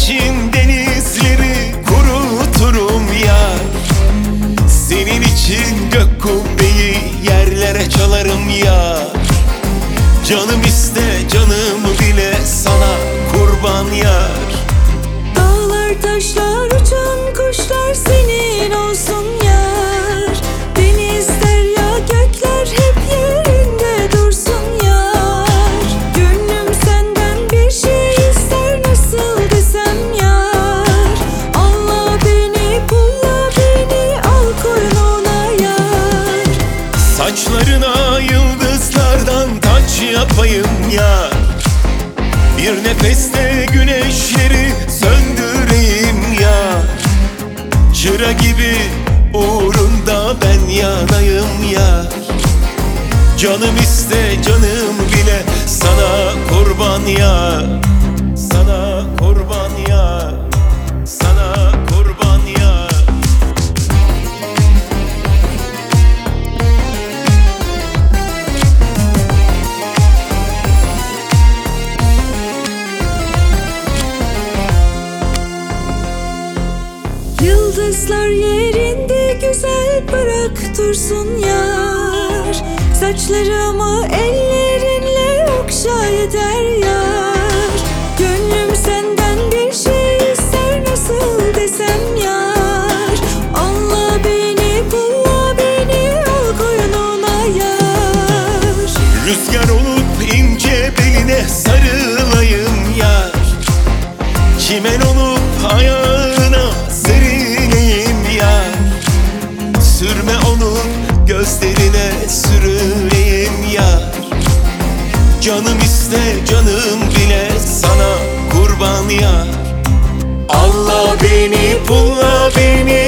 için denizleri kuruturum yar. Senin için gök kubbeyi yerlere çalarım yar. Canım iste canımı bile sana kurban yar. Dağlar taşlar uçan kuşlar senin olsun yar. Deniz derya gökler hep yerinde dursun yar. Gönlüm senden bir şey ister, nasıl desem yar. Allah beni pulla beni al koynuna yar. Saçlarına yıldızlardan taç yapayım yar. Bir nefeste güneşleri söndüreyim yar. Çıra gibi uğrunda ben yanayım yar. Canım iste canım bile sana kurban yar. Sana kurban yar. Sana kurban yar. Yıldızlar yerinde güzel bırak dursun yar. Saçlarımı ellerinle okşa yeter yar. Gönlüm senden bir şey ister, nasıl desem yar. Allah beni pulla beni al koynuna yar. Rüzgar olup ince beline sarılayım yar. Çimen olup ayağına serileyim yar. Sürme olup gözlerine sürüleyim yar. Canım iste canım bile sana kurban yar. Allah beni pulla beni